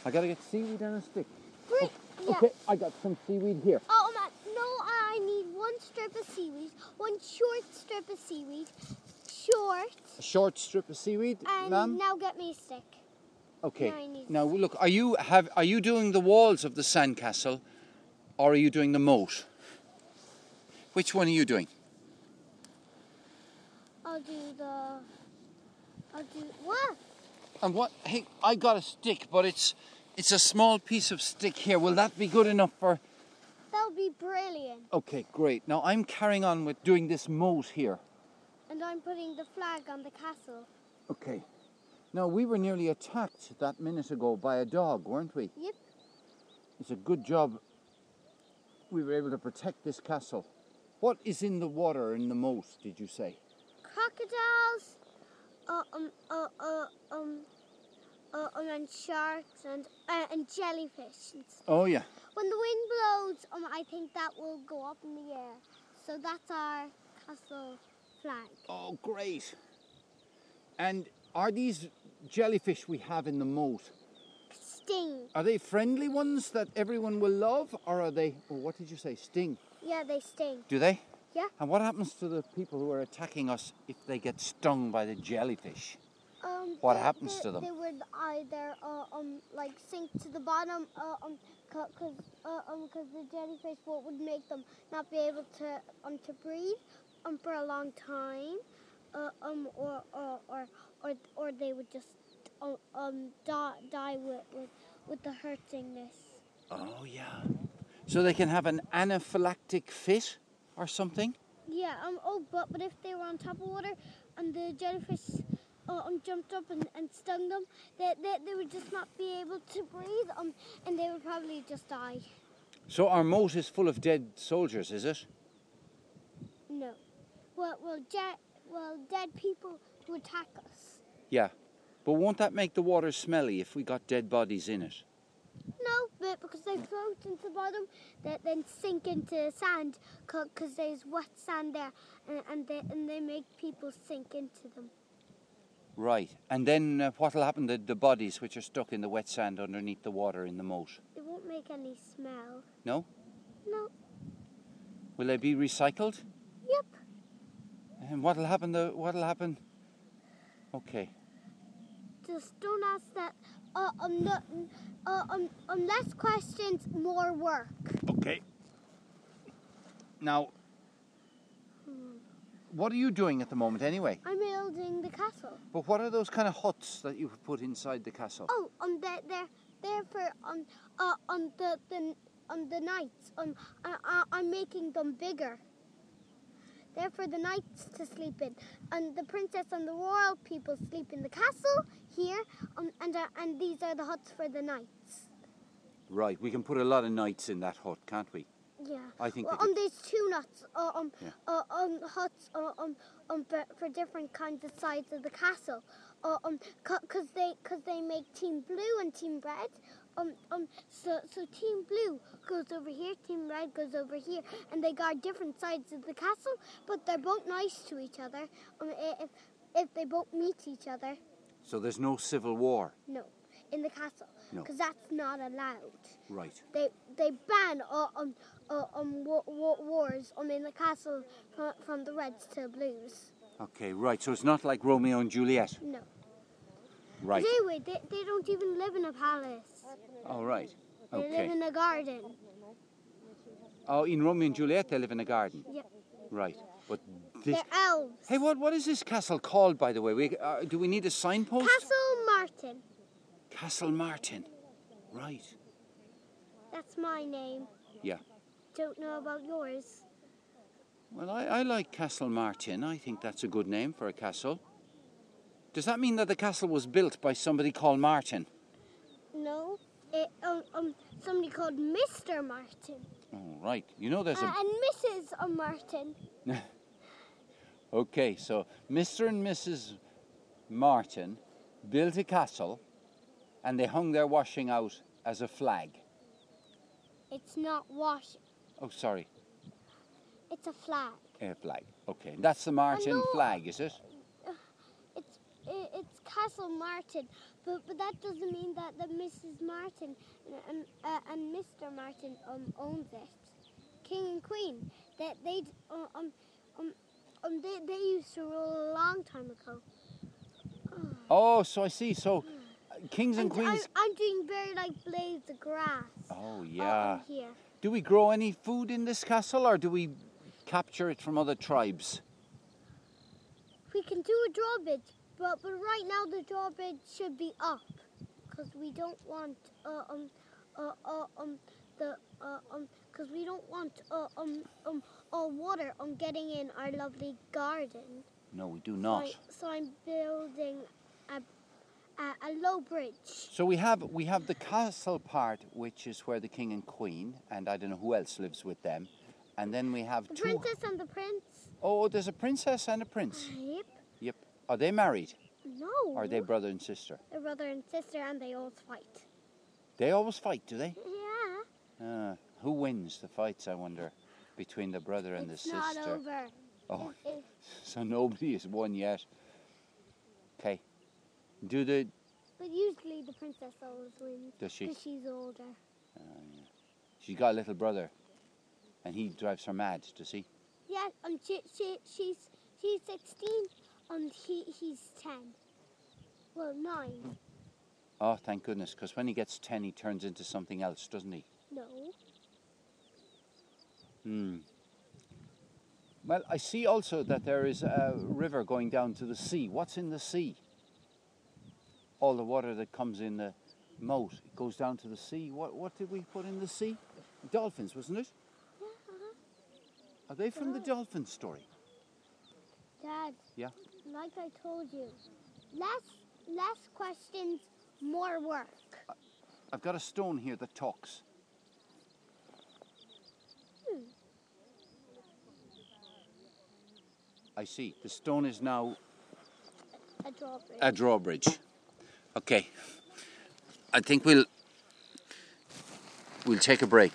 I gotta get seaweed and a stick. Great. Yeah. Okay, I got some seaweed here. Oh, no, I need one strip of seaweed, one short strip of seaweed, A short strip of seaweed, and ma'am? now get me a stick. Okay. Now I need Look, are you doing the walls of the sandcastle, or are you doing the moat? Which one are you doing? I'll do what? And what? Hey, I got a stick, but it's a small piece of stick here. Will that be good enough for? That would be brilliant. Okay, great. Now I'm carrying on with doing this moat here. And I'm putting the flag on the castle. Okay. Now we were nearly attacked that minute ago by a dog, weren't we? Yep. It's a good job we were able to protect this castle. What is in the water in the moat, did you say? Crocodiles, and sharks and jellyfish. Oh yeah. When the wind blows, I think that will go up in the air. So that's our castle flag. Oh, great. And are these jellyfish we have in the moat, Sting. are they friendly ones that everyone will love, or are they, what did you say, sting? Yeah, they sting. Do they? Yeah. And what happens to the people who are attacking us if they get stung by the jellyfish? What happens to them? They would either sink to the bottom, because the jellyfish would make them not be able to breathe for a long time, or they would just die with the hurtingness. Oh yeah. So they can have an anaphylactic fit or something? Yeah. But if they were on top of water and the jellyfish jumped up and stung them, they would just not be able to breathe, and they would probably just die. So our moat is full of dead soldiers, is it? No. Well, dead people who attack us. Yeah. But won't that make the water smelly if we got dead bodies in it? No, but because they float into the bottom, they then sink into sand, because there's wet sand there, and they make people sink into them. Right. And then what'll happen to the bodies which are stuck in the wet sand underneath the water in the moat? It won't make any smell. No? No. Will they be recycled? Yep. And what'll happen? Okay. Just don't ask that. Less questions, more work. Okay. Now, what are you doing at the moment anyway? I'm building the castle. But what are those kind of huts that you've put inside the castle? Oh, they're for on the nights. I'm making them bigger. They're for the knights to sleep in, and the princess and the royal people sleep in the castle here, and these are the huts for the knights. Right, we can put a lot of knights in that hut, can't we? Yeah. I think. There's two nuts. Huts. For different kinds of sides of the castle. Cause they make Team Blue and Team Red. So Team Blue goes over here, Team Red goes over here, and they guard different sides of the castle, but they're both nice to each other. If they both meet each other. So there's no civil war? No, in the castle. No. Because that's not allowed. Right. They ban wars in the castle from the Reds to Blues. Okay, right. So it's not like Romeo and Juliet? No. Right. But anyway, they don't even live in a palace. Oh, right. Okay. They live in a garden. Oh, in Romeo and Juliet they live in a garden? Yep. Right. But this... They're elves. Hey, what is this castle called, by the way? Do we need a signpost? Castle Martin. Castle Martin. Right. That's my name. Yeah. Don't know about yours. Well, I like Castle Martin. I think that's a good name for a castle. Does that mean that the castle was built by somebody called Martin? No. Somebody called Mr. Martin. Oh, right. You know there's a... And Mrs. Martin. Okay, so Mr. and Mrs. Martin built a castle and they hung their washing out as a flag. It's not washing. Oh, sorry. It's a flag. A flag. Okay, that's the Martin flag, is it? it's Castle Martin, but that doesn't mean that Mrs. Martin and Mr. Martin owns it. King and Queen. They used to rule a long time ago. Oh, so I see. So kings and queens. I'm doing very like blades of grass. Oh yeah. Here. Do we grow any food in this castle, or do we capture it from other tribes? We can do a drawbridge, but right now the drawbridge should be up, because we don't want water getting in our lovely garden. No, we do not. So I'm building a low bridge. So we have the castle part, which is where the king and queen, and I don't know who else lives with them, and then we have the two. princess and the prince. Oh, there's a princess and a prince. Yep. Yep. Are they married? No. Or are they brother and sister? They're brother and sister, and they always fight. They always fight, do they? Yeah. Who wins the fights, I wonder, between the brother and the sister? It's not over. Oh, so nobody has won yet. Okay. But usually the princess always wins. Does she? Because she's older. Yeah. She's got a little brother, and he drives her mad, does he? Yeah, she's 16, and he's 10. Well, 9. Oh, thank goodness, because when he gets 10, he turns into something else, doesn't he? No. Well, I see also that there is a river going down to the sea. What's in the sea? All the water that comes in the moat, it goes down to the sea. What did we put in the sea? Dolphins, wasn't it? Yeah. Are they from the dolphin story? Dad. Yeah. Like I told you, less questions, more work. I've got a stone here that talks. I see. The stone is now a drawbridge. Okay. I think we'll take a break.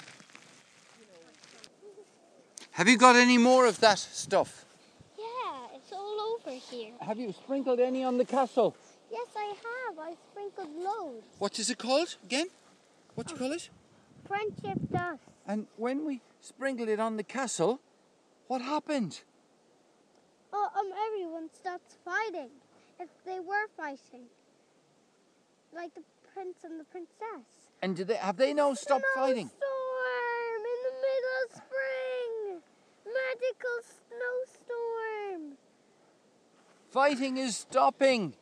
Have you got any more of that stuff? Yeah, it's all over here. Have you sprinkled any on the castle? Yes, I have. I sprinkled loads. What is it called again? What do you call it? Friendship dust. And when we sprinkled it on the castle, what happened? Everyone stopped fighting. If they were fighting. Like the prince and the princess. And have they now stopped fighting? Snowstorm in the middle of spring. Magical snowstorm. Fighting is stopping.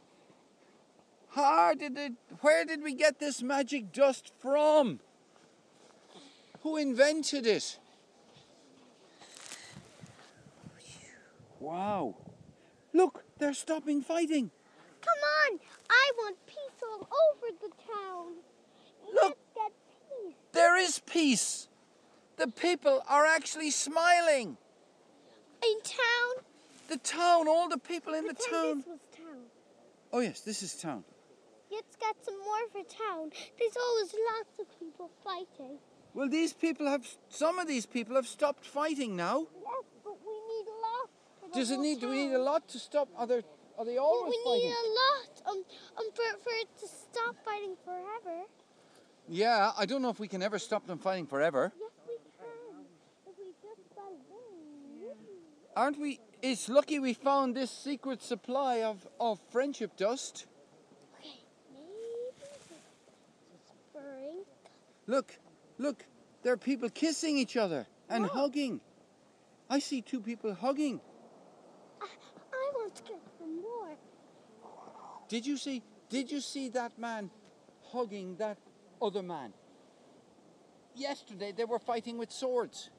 Where did we get this magic dust from? Who invented it? Wow. Look, they're stopping fighting. Come on, I want peace all over the town. Look, let's get peace. There is peace. The people are actually smiling. In town? The town, all the people in the town. This was town. Oh yes, this is town. Let's get some more for town. There's always lots of people fighting. Well, some of these people have stopped fighting now. Yes, but we need a lot. Do we need a lot to stop? Are they always fighting? We need a lot for it to stop fighting forever. Yeah, I don't know if we can ever stop them fighting forever. Yes, we can. If we just got it. Aren't we? It's lucky we found this secret supply of friendship dust. Okay, maybe spring. Look, there are people kissing each other and hugging. I see 2 people hugging. I want to get some more. Did you see that man hugging that other man? Yesterday they were fighting with swords.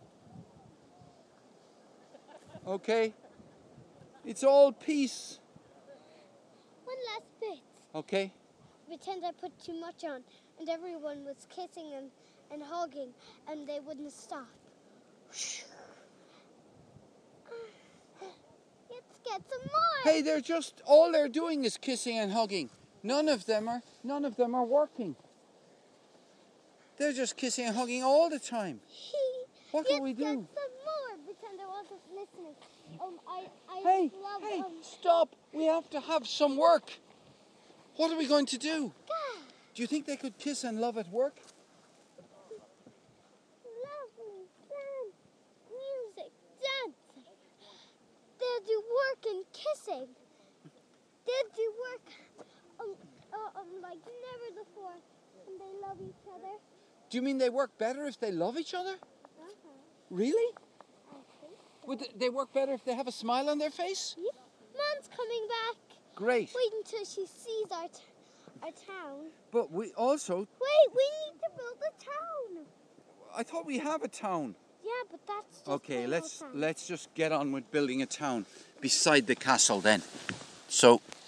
Okay? It's all peace. One last bit. Okay? Pretend I put too much on and everyone was kissing and hugging and they wouldn't stop. Let's get some more. Hey, all they're doing is kissing and hugging. None of them are working. They're just kissing and hugging all the time. What can we do? Let's get some more. Pretend I wasn't listening. I Hey, love, hey, stop. We have to have some work. What are we going to do? Do you think they could kiss and love at work? Lovely dance, music, dancing. They'll do work and kissing. They'll do work like never before, and they love each other. Do you mean they work better if they love each other? Really? I think so. Would they work better if they have a smile on their face? Yep. Mom's coming back. Great. Wait until she sees our town. But we also, Wait, we need to build a town. I thought we have a town. Yeah, but that's just Okay, plain old town. let's just get on with building a town beside the castle then. So